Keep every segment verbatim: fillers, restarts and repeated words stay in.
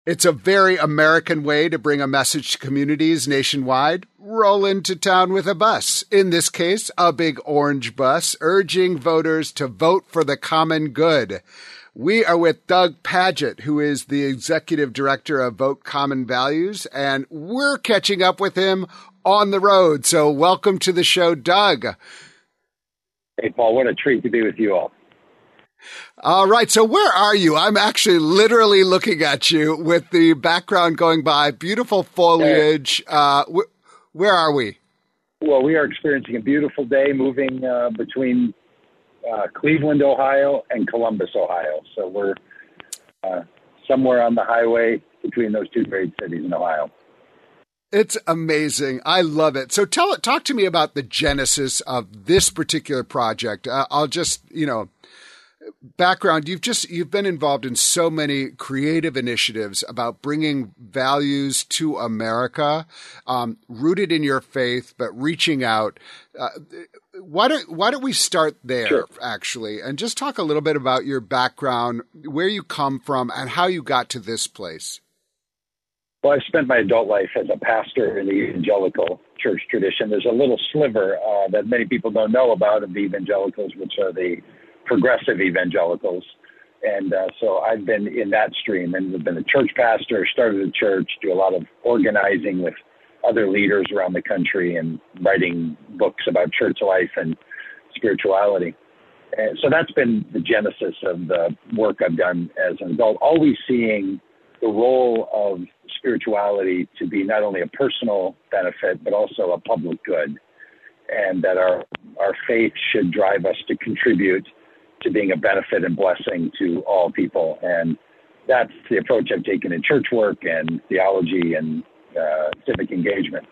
It's a very American way to bring a message to communities nationwide. Roll into town with a bus, in this case, a big orange bus, urging voters to vote for the common good. We are with Doug Padgett, who is the executive director of Vote Common Values, and we're catching up with him on the road. So welcome to the show, Doug. Hey, Paul, what a treat to be with you all. All right. So where are you? I'm actually literally looking at you with the background going by, beautiful foliage. Uh, wh- where are we? Well, we are experiencing a beautiful day moving uh, between uh, Cleveland, Ohio and Columbus, Ohio. So we're uh, somewhere on the highway between those two great cities in Ohio. It's amazing. I love it. So tell it, talk to me about the genesis of this particular project. Uh, I'll just, you know, background, you've just, you've been involved in so many creative initiatives about bringing values to America, um, rooted in your faith, but reaching out. Uh, why don't, why don't we start there, Sure. actually, and just talk a little bit about your background, where you come from, and how you got to this place? Well, I've spent my adult life as a pastor in the evangelical church tradition. There's a little sliver uh, that many people don't know about of the evangelicals, which are the progressive evangelicals. And uh, so I've been in that stream and have been a church pastor, started a church, do a lot of organizing with other leaders around the country and writing books about church life and spirituality. And so that's been the genesis of the work I've done as an adult, always seeing the role of spirituality to be not only a personal benefit, but also a public good. And that our, our faith should drive us to contribute to being a benefit and blessing to all people. And that's the approach I've taken in church work and theology and uh, civic engagement.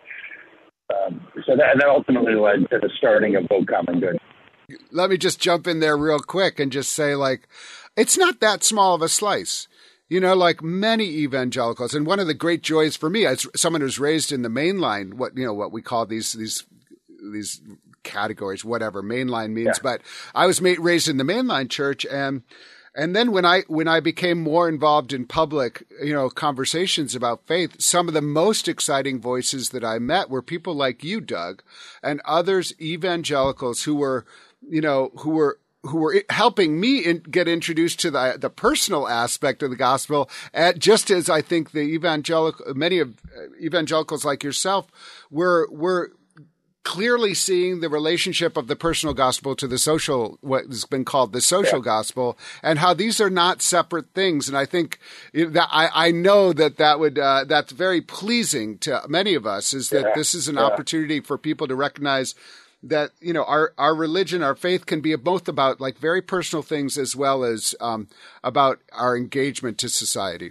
Um, so that, that ultimately led to the starting of Vote Common Good. Let me just jump in there real quick and just say, like, it's not that small of a slice. You know, like many evangelicals, and one of the great joys for me as someone who's raised in the mainline, what, you know, what we call these, these, these categories, whatever mainline means, yeah. But I was made, raised in the mainline church. And, and then when I, when I became more involved in public, you know, conversations about faith, some of the most exciting voices that I met were people like you, Doug, and others evangelicals who were, you know, who were, who were helping me in, get introduced to the the personal aspect of the gospel, at, just as I think the evangelical, many of evangelicals like yourself were were clearly seeing the relationship of the personal gospel to the social, what has been called the social yeah. gospel, and how these are not separate things. And I think that I, I know that that would uh, that's very pleasing to many of us, is that yeah. this is an yeah. opportunity for people to recognize that, you know, our, our religion, our faith can be both about like very personal things as well as um, about our engagement to society.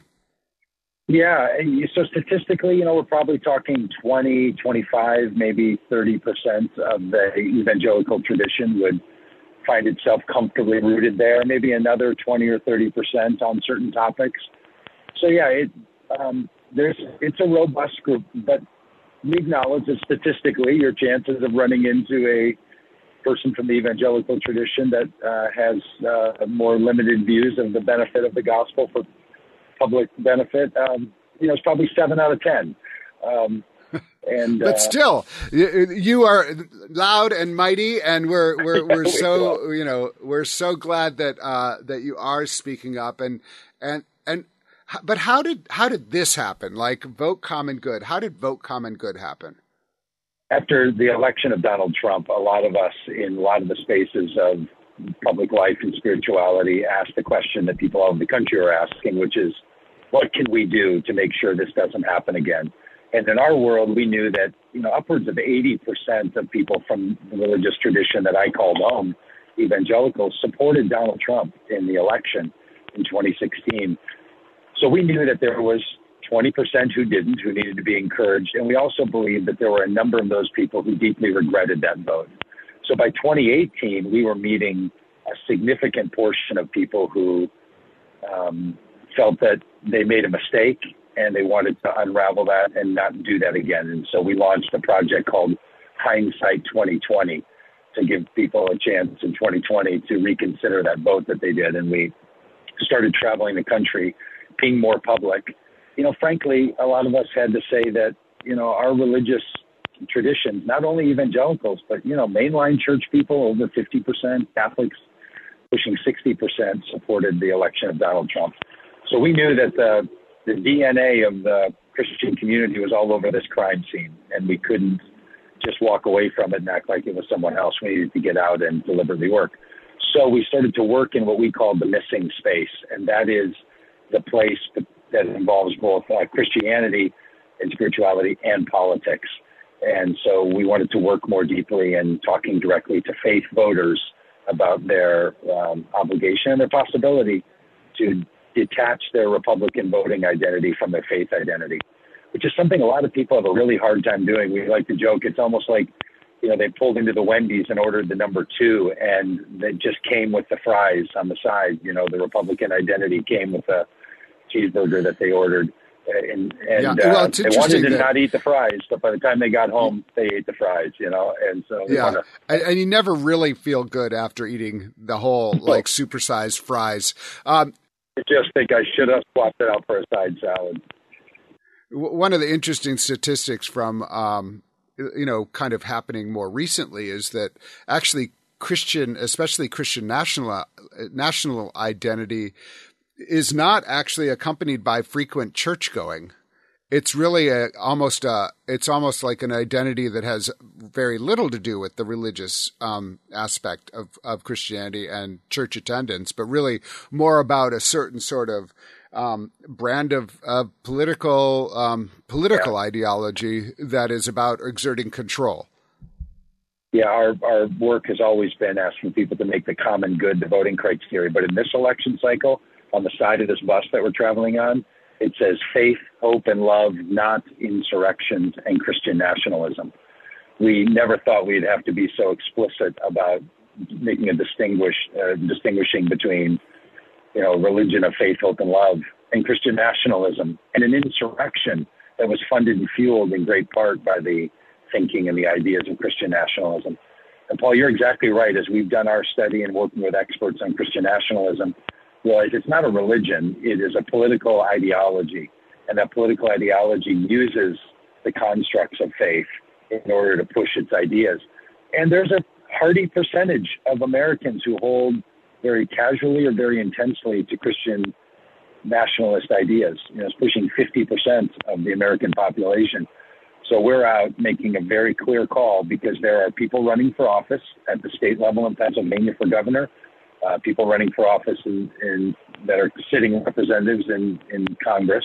Yeah. So statistically, you know, we're probably talking twenty, twenty-five, maybe thirty percent of the evangelical tradition would find itself comfortably rooted there, maybe another twenty or thirty percent on certain topics. So yeah, it, um, there's, it's a robust group, but we acknowledge that statistically your chances of running into a person from the evangelical tradition that uh, has uh, more limited views of the benefit of the gospel for public benefit, um, you know, it's probably seven out of ten. Um, and but uh, still, you, you are loud and mighty, and we're we're we're so you know we're so glad that uh, that you are speaking up and and and. But how did how did this happen? Like Vote Common Good. How did Vote Common Good happen? After the election of Donald Trump, a lot of us in a lot of the spaces of public life and spirituality asked the question that people all over the country are asking, which is, what can we do to make sure this doesn't happen again? And in our world, we knew that, you know, upwards of eighty percent of people from the religious tradition that I called home, evangelicals, supported Donald Trump in the election in twenty sixteen. So we knew that there was twenty percent who didn't, who needed to be encouraged. And we also believed that there were a number of those people who deeply regretted that vote. So by twenty eighteen, we were meeting a significant portion of people who um, felt that they made a mistake and they wanted to unravel that and not do that again. And so we launched a project called Hindsight twenty twenty to give people a chance in twenty twenty to reconsider that vote that they did. And we started traveling the country, being more public, you know, frankly, a lot of us had to say that, you know, our religious traditions, not only evangelicals, but, you know, mainline church people, over fifty percent, Catholics pushing sixty percent supported the election of Donald Trump. So we knew that the, the D N A of the Christian community was all over this crime scene, and we couldn't just walk away from it and act like it was someone else. We needed to get out and deliberately work. So we started to work in what we call the missing space, and that is the place that involves both uh, Christianity and spirituality and politics. And so we wanted to work more deeply in talking directly to faith voters about their um, obligation and their possibility to detach their Republican voting identity from their faith identity, which is something a lot of people have a really hard time doing. We like to joke, it's almost like, you know, they pulled into the Wendy's and ordered the number two, and they just came with the fries on the side. You know, the Republican identity came with the cheeseburger that they ordered. And, and yeah. well, uh, they wanted to that, not eat the fries, but by the time they got home, they ate the fries, you know, and so. Yeah, wanna, and, and you never really feel good after eating the whole, like, supersized fries. Um, I just think I should have swapped it out for a side salad. One of the interesting statistics from, um, you know, kind of happening more recently is that actually Christian, especially Christian national national identity, is not actually accompanied by frequent church going. It's really a, almost a, it's almost like an identity that has very little to do with the religious um, aspect of, of Christianity and church attendance, but really more about a certain sort of um, brand of, of political um, political yeah. ideology that is about exerting control. Yeah, our, our work has always been asking people to make the common good the voting criteria, but in this election cycle, on the side of this bus that we're traveling on, it says faith, hope, and love, not insurrections and Christian nationalism. We never thought we'd have to be so explicit about making a distinguish, uh, distinguishing between, you know, religion of faith, hope, and love and Christian nationalism, and an insurrection that was funded and fueled in great part by the thinking and the ideas of Christian nationalism. And Paul, you're exactly right. As we've done our study and working with experts on Christian nationalism, realize it's not a religion, it is a political ideology. And that political ideology uses the constructs of faith in order to push its ideas. And there's a hearty percentage of Americans who hold very casually or very intensely to Christian nationalist ideas. You know, it's pushing fifty percent of the American population. So we're out making a very clear call because there are people running for office at the state level in Pennsylvania for governor, Uh, people running for office in, in, that are sitting representatives in, in Congress,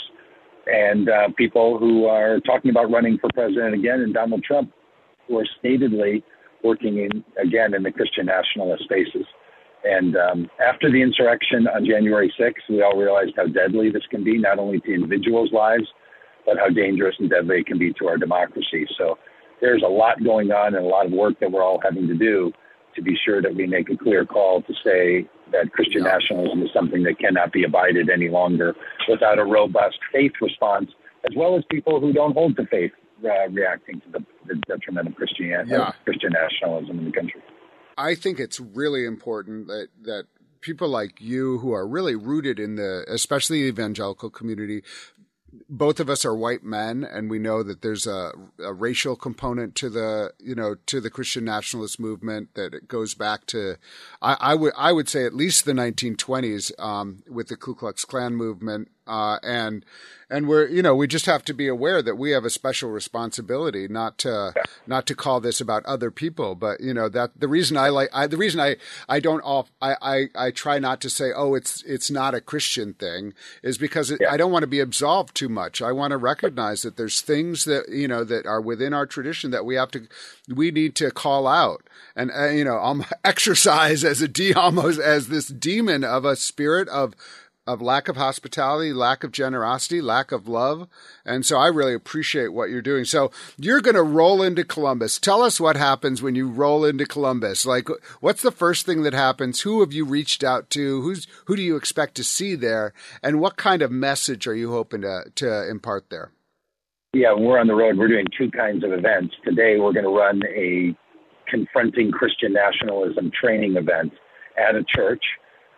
and uh, people who are talking about running for president again, and Donald Trump, who are statedly working in, again, in the Christian nationalist spaces. And um, after the insurrection on January sixth, we all realized how deadly this can be, not only to individuals' lives, but how dangerous and deadly it can be to our democracy. So there's a lot going on and a lot of work that we're all having to do to be sure that we make a clear call to say that Christian yeah. nationalism is something that cannot be abided any longer without a robust faith response, as well as people who don't hold to faith uh, reacting to the, the detriment of Christianity, yeah. Christian nationalism in the country. I think it's really important that, that people like you who are really rooted in the, especially the evangelical community, both of us are white men, and we know that there's a, a racial component to the, you know, to the Christian nationalist movement, that it goes back to, I, I would, I would say at least the nineteen twenties, um, with the Ku Klux Klan movement. Uh, and, and we're, you know, we just have to be aware that we have a special responsibility not to, not to call this about other people, but, you know, that the reason I like, I, the reason I, I don't off, I, I, I try not to say, oh, it's, it's not a Christian thing, is because it, yeah. I don't want to be absolved too much. I want to recognize that there's things that, you know, that are within our tradition that we have to, we need to call out. And, uh, you know, um, exercise as a de- almost as this demon of a spirit of, of lack of hospitality, lack of generosity, lack of love. And so I really appreciate what you're doing. So you're going to roll into Columbus. Tell us what happens when you roll into Columbus. Like, what's the first thing that happens? Who have you reached out to? Who's, who do you expect to see there? And what kind of message are you hoping to, to impart there? Yeah, when we're on the road, we're doing two kinds of events. Today, we're going to run a confronting Christian nationalism training event at a church.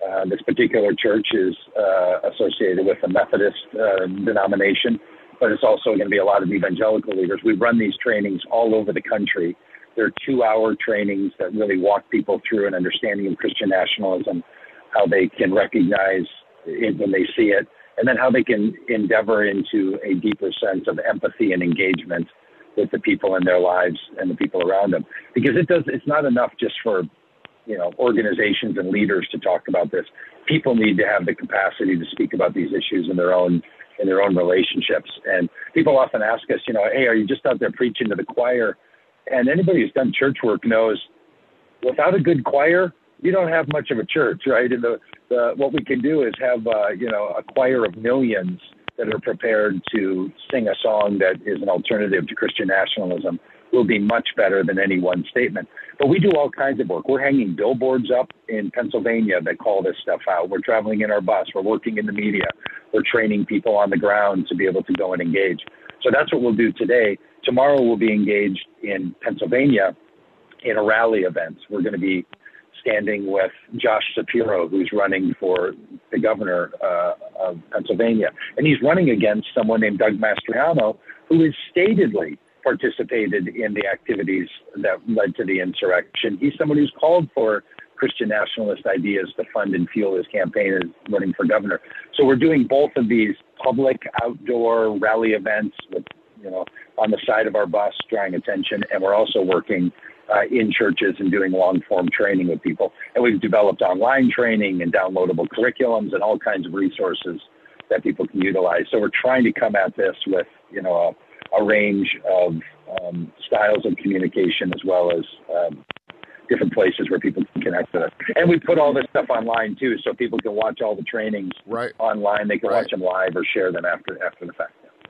Uh, this particular church is uh, associated with a Methodist uh, denomination, but it's also going to be a lot of evangelical leaders. We run these trainings all over the country. They're two-hour trainings that really walk people through an understanding of Christian nationalism, how they can recognize it when they see it, and then how they can endeavor into a deeper sense of empathy and engagement with the people in their lives and the people around them. Because it does, it's not enough just for, you know, organizations and leaders to talk about this. People need to have the capacity to speak about these issues in their own in their own relationships. And people often ask us, you know, hey, are you just out there preaching to the choir? And anybody who's done church work knows without a good choir, you don't have much of a church, right? And the, the what we can do is have, uh, you know, a choir of millions that are prepared to sing a song that is an alternative to Christian nationalism will be much better than any one statement. But we do all kinds of work. We're hanging billboards up in Pennsylvania that call this stuff out. We're traveling in our bus. We're working in the media. We're training people on the ground to be able to go and engage. So that's what we'll do today. Tomorrow we'll be engaged in Pennsylvania in a rally event. We're going to be standing with Josh Shapiro, who's running for the governor uh, of Pennsylvania. And he's running against someone named Doug Mastriano, who has statedly participated in the activities that led to the insurrection. He's someone who's called for Christian nationalist ideas to fund and fuel his campaign as running for governor. So we're doing both of these public outdoor rally events with, you know, on the side of our bus drawing attention. And we're also working uh, in churches and doing long form training with people. And we've developed online training and downloadable curriculums and all kinds of resources that people can utilize. So we're trying to come at this with, you know, a, a range of um, styles of communication as well as um, different places where people can connect with us. And we put all this stuff online too, so people can watch all the trainings right. online. They can right. watch them live or share them after after the fact.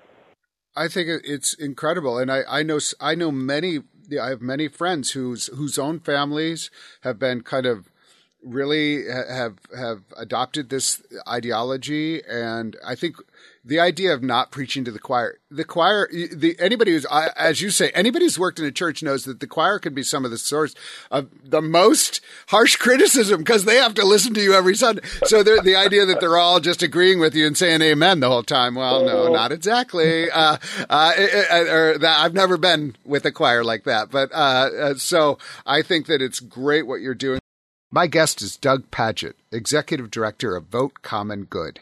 I think it's incredible, and I, I know I know many. I have many friends whose whose own families have been kind of really have have adopted this ideology, and I think the idea of not preaching to the choir, the choir, the anybody who's, as you say, anybody who's worked in a church knows that the choir can be some of the source of the most harsh criticism because they have to listen to you every Sunday. So the idea that they're all just agreeing with you and saying amen the whole time, well, no, not exactly. Uh, uh, or that, I've never been with a choir like that, but uh, uh, so I think that it's great what you're doing. My guest is Doug Pagitt, Executive Director of Vote Common Good.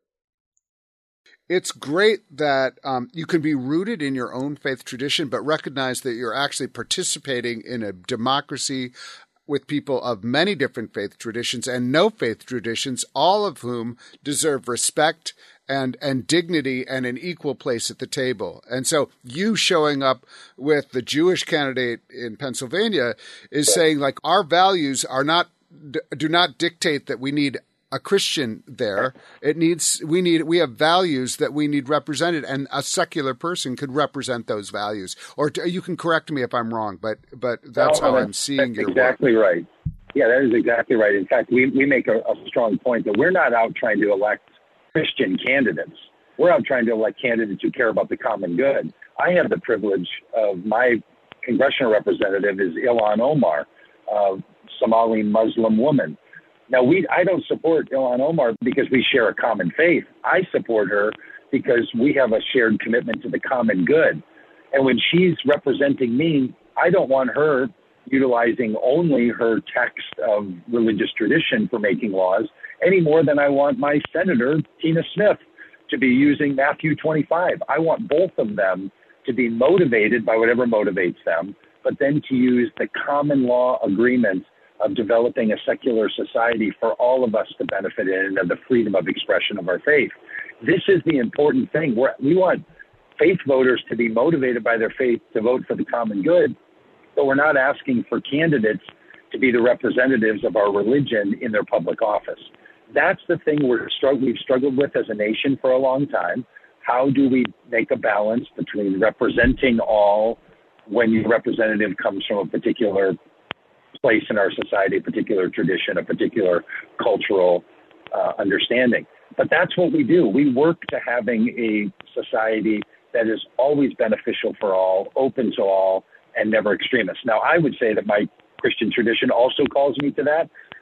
It's great that um, you can be rooted in your own faith tradition, but recognize that you're actually participating in a democracy with people of many different faith traditions and no faith traditions, all of whom deserve respect and and dignity and an equal place at the table. And so you showing up with the Jewish candidate in Pennsylvania is saying, like, our values are not do not dictate that we need a Christian there. It needs, we need, we have values that we need represented, and a secular person could represent those values. Or you can correct me if I'm wrong, but, but that's no, how that's, I'm seeing that's your exactly work. Right. Yeah, that is exactly right. In fact, we, we make a, a strong point that we're not out trying to elect Christian candidates. We're out trying to elect candidates who care about the common good. I have the privilege of my congressional representative is Ilhan Omar, a Somali Muslim woman. Now, we I don't support Ilhan Omar because we share a common faith. I support her because we have a shared commitment to the common good. And when she's representing me, I don't want her utilizing only her text of religious tradition for making laws any more than I want my senator, Tina Smith, to be using Matthew twenty-five. I want both of them to be motivated by whatever motivates them, but then to use the common law agreement of developing a secular society for all of us to benefit in and the freedom of expression of our faith. This is the important thing. We're, we want faith voters to be motivated by their faith to vote for the common good, but we're not asking for candidates to be the representatives of our religion in their public office. That's the thing we're strugg- we've struggled with as a nation for a long time. How do we make a balance between representing all when your representative comes from a particular place in our society, a particular tradition, a particular cultural uh, understanding? But that's what we do. We work to having a society that is always beneficial for all, open to all, and never extremist. Now, I would say that my Christian tradition also calls me to that,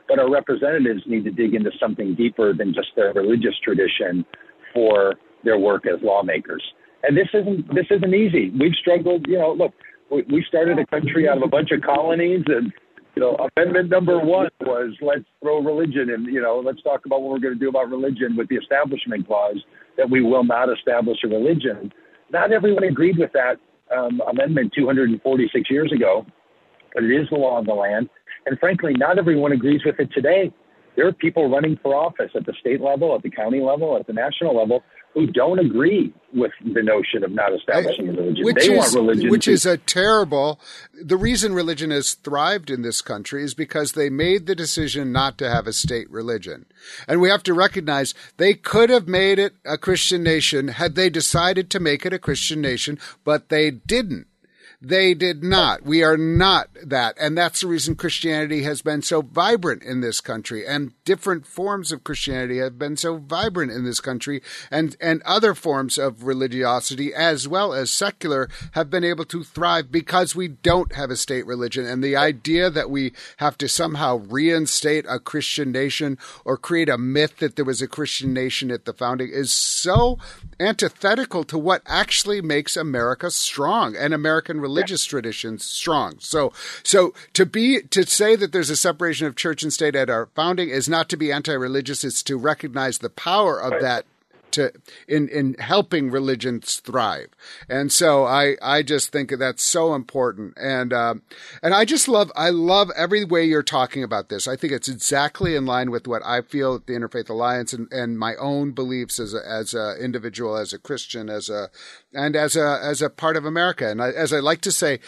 but our representatives need to dig into something deeper than just their religious tradition for their work as lawmakers. And this isn't this isn't easy. We've struggled. You know, look, we, we started a country out of a bunch of colonies, and you know, amendment number one was let's throw religion and you know, let's talk about what we're going to do about religion with the Establishment Clause, that we will not establish a religion. Not everyone agreed with that um, amendment two hundred forty-six years ago, but it is the law of the land. And frankly, not everyone agrees with it today. There are people running for office at the state level, at the county level, at the national level, who don't agree with the notion of not establishing a religion. Which they is, want religion. Which to- is a terrible, the reason religion has thrived in this country is because they made the decision not to have a state religion. And we have to recognize they could have made it a Christian nation had they decided to make it a Christian nation, but they didn't. They did not. We are not that. And that's the reason Christianity has been so vibrant in this country, and different forms of Christianity have been so vibrant in this country, and, and other forms of religiosity as well as secular have been able to thrive because we don't have a state religion. And the idea that we have to somehow reinstate a Christian nation or create a myth that there was a Christian nation at the founding is so antithetical to what actually makes America strong and American religious traditions strong. So, so to be, to say that there's a separation of church and state at our founding is not to be anti-religious. It's to recognize the power of that to, in, in helping religions thrive. And so I, I just think that's so important. And, um, and I just love, I love every way you're talking about this. I think it's exactly in line with what I feel at the Interfaith Alliance and, and my own beliefs as a, as a individual, as a Christian, as a, and as a, as a part of America. And I, as I like to say,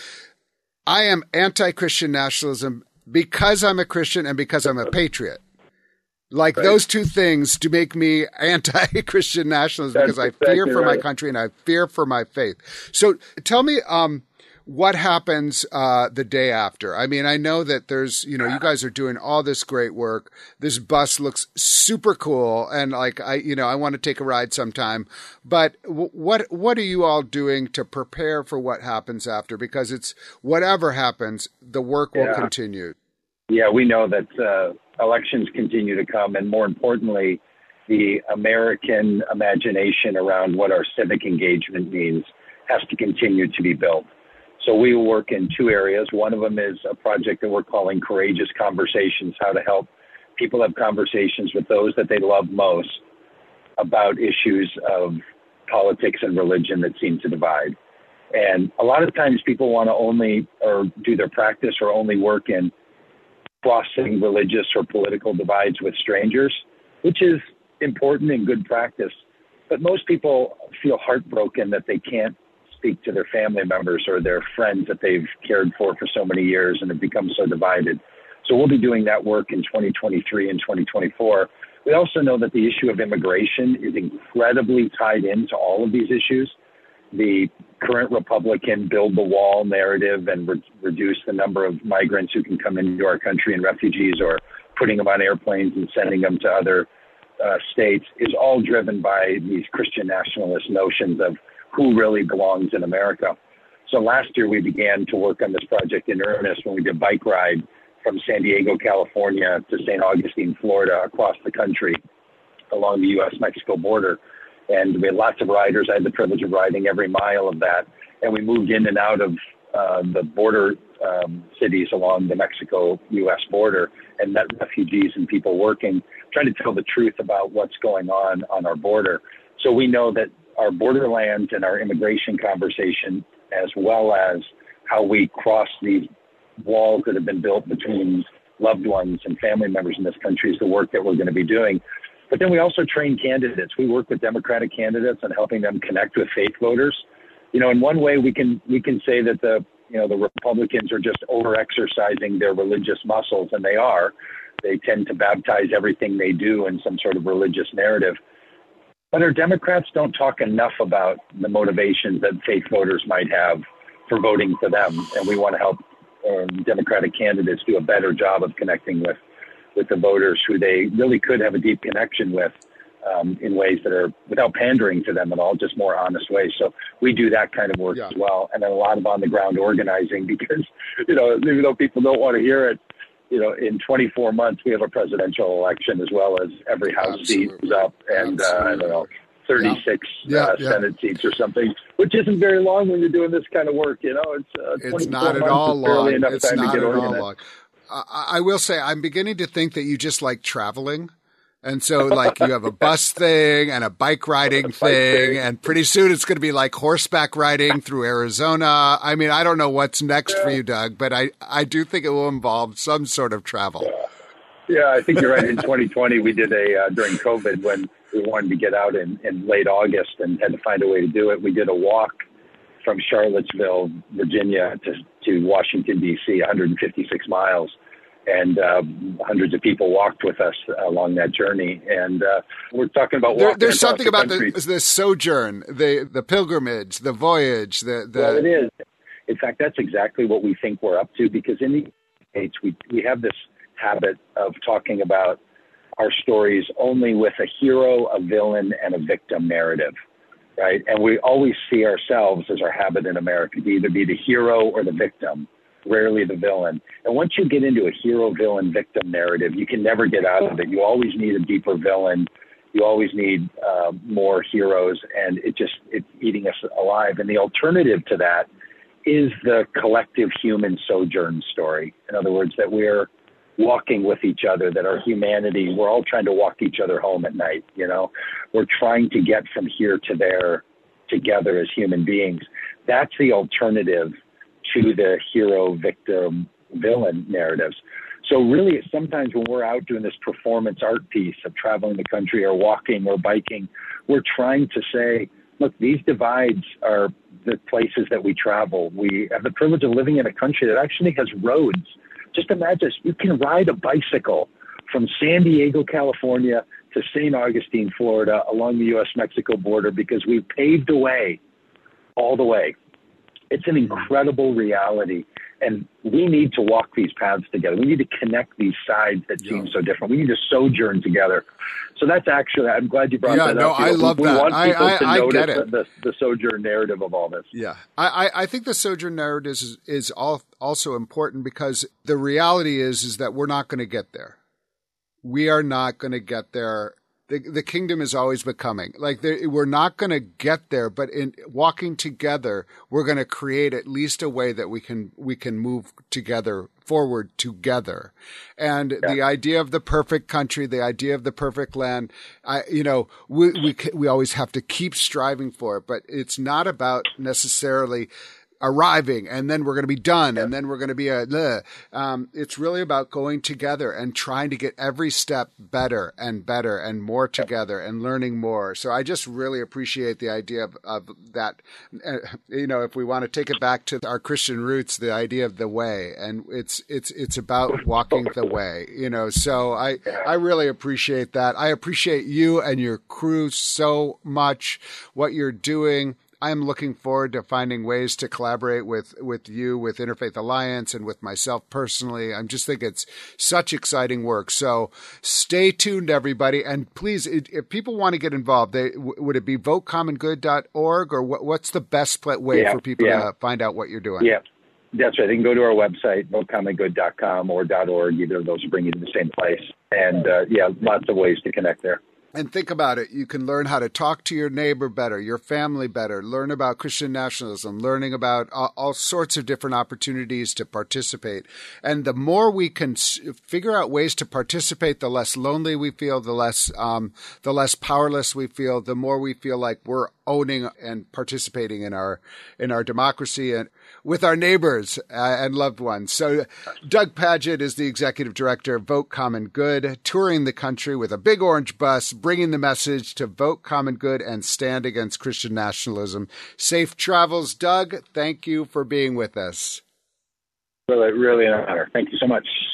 I am anti-Christian nationalism because I'm a Christian and because I'm a patriot. Like right. Those two things do make me anti-Christian nationalist because I exactly fear for right. my country and I fear for my faith. So tell me, um, what happens uh, the day after? I mean, I know that there's, you know, you guys are doing all this great work. This bus looks super cool, and like I, you know, I want to take a ride sometime. But w- what what are you all doing to prepare for what happens after? Because it's whatever happens, the work will yeah. continue. Yeah, we know that uh, elections continue to come, and more importantly, the American imagination around what our civic engagement means has to continue to be built. So we work in two areas. One of them is a project that we're calling Courageous Conversations, how to help people have conversations with those that they love most about issues of politics and religion that seem to divide. And a lot of times people want to only or do their practice or only work in crossing religious or political divides with strangers, which is important and good practice. But most people feel heartbroken that they can't speak to their family members or their friends that they've cared for for so many years and have become so divided. So we'll be doing that work in twenty twenty-three and twenty twenty-four. We also know that the issue of immigration is incredibly tied into all of these issues. The current Republican build the wall narrative and re- reduce the number of migrants who can come into our country and refugees, or putting them on airplanes and sending them to other uh, states, is all driven by these Christian nationalist notions of who really belongs in America. So last year we began to work on this project in earnest when we did a bike ride from San Diego, California to Saint Augustine, Florida, across the country along the U S Mexico border. And we had lots of riders. I had the privilege of riding every mile of that. And we moved in and out of uh, the border um, cities along the Mexico-U S border and met refugees and people working, trying to tell the truth about what's going on on our border. So we know that our borderlands and our immigration conversation, as well as how we cross these walls that have been built between loved ones and family members in this country, is the work that we're going to be doing. But then we also train candidates. We work with Democratic candidates on helping them connect with faith voters. You know, in one way, we can we can say that the you know the Republicans are just over-exercising their religious muscles, and they are. They tend to baptize everything they do in some sort of religious narrative. But our Democrats don't talk enough about the motivations that faith voters might have for voting for them, and we want to help um, Democratic candidates do a better job of connecting with with the voters who they really could have a deep connection with um, in ways that are without pandering to them at all, just more honest ways. So we do that kind of work yeah. as well. And then a lot of on the ground organizing because, you know, even though people don't want to hear it, you know, in twenty-four months, we have a presidential election as well as every House Absolutely. seat is up and, uh, I don't know, thirty-six yeah. uh, Yeah, Senate yeah. seats or something, which isn't very long when you're doing this kind of work. You know, it's, uh, It's not at all long. It's not at all long. I, I will say I'm beginning to think that you just like traveling. And so, like, you have a bus thing and a bike riding bike thing, thing, and pretty soon it's going to be like horseback riding through Arizona. I mean, I don't know what's next yeah. for you, Doug, but I, I do think it will involve some sort of travel. Yeah, yeah I think you're right. In twenty twenty, we did a, uh, during COVID, when we wanted to get out in, in late August and had to find a way to do it, we did a walk from Charlottesville, Virginia to, to Washington, D C, one hundred fifty-six miles. And uh, hundreds of people walked with us along that journey. And uh, we're talking about walking there, There's something the about country. the, the sojourn, the the pilgrimage, the voyage. The, the... Well, it is. In fact, that's exactly what we think we're up to, because in the States, we, we have this habit of talking about our stories only with a hero, a villain, and a victim narrative, right? And we always see ourselves, as our habit in America, to either be the hero or the victim, rarely the villain. And once you get into a hero, villain, victim narrative, you can never get out of it. You always need a deeper villain. You always need uh, more heroes, and it just, it's eating us alive. And the alternative to that is the collective human sojourn story. In other words, that we're walking with each other, that our humanity, we're all trying to walk each other home at night, you know? We're trying to get from here to there together as human beings. That's the alternative to the hero, victim, villain narratives. So really, sometimes when we're out doing this performance art piece of traveling the country or walking or biking, we're trying to say, look, these divides are the places that we travel. We have the privilege of living in a country that actually has roads. Just imagine, you can ride a bicycle from San Diego, California to Saint Augustine, Florida, along the U S Mexico border, because we've paved the way all the way. It's an incredible reality, and we need to walk these paths together. We need to connect these sides that yeah. seem so different. We need to sojourn together. So that's actually, I'm glad you brought yeah, that no, up. I love we, that. We want people I, I, to I notice get it. The, the, the sojourn narrative of all this. Yeah, I, I think the sojourn narrative is, is all, also important, because the reality is, is that we're not going to get there. We are not going to get there. The, the kingdom is always becoming. Like, there, we're not going to get there, but in walking together, we're going to create at least a way that we can we can move together forward together. And yeah. the idea of the perfect country, the idea of the perfect land, I, you know, we we we always have to keep striving for it. But it's not about necessarily arriving and then we're going to be done yeah. and then we're going to be a bleh. Um, it's really about going together and trying to get every step better and better and more together yeah. and learning more. So I just really appreciate the idea of, of that. Uh, you know, if we want to take it back to our Christian roots, the idea of the way, and it's it's it's about walking the way. You know, so I I really appreciate that. I appreciate you and your crew so much. What you're doing. I'm looking forward to finding ways to collaborate with, with you, with Interfaith Alliance, and with myself personally. I just think it's such exciting work. So stay tuned, everybody. And please, if people want to get involved, they, would it be vote common good dot org, or what, what's the best way yeah, for people yeah. to find out what you're doing? Yeah, that's right. They can go to our website, vote common good dot com or .org. Either of those will bring you to the same place. And uh, yeah, lots of ways to connect there. And think about it. You can learn how to talk to your neighbor better, your family better, learn about Christian nationalism, learning about all, all sorts of different opportunities to participate. And the more we can s- figure out ways to participate, the less lonely we feel, the less um, the less powerless we feel, the more we feel like we're owning and participating in our in our democracy and with our neighbors uh, and loved ones. So Doug Pagitt is the executive director of Vote Common Good, touring the country with a big orange bus, bringing the message to vote common good and stand against Christian nationalism. Safe travels, Doug. Thank you for being with us. Really, really an honor. Thank you so much.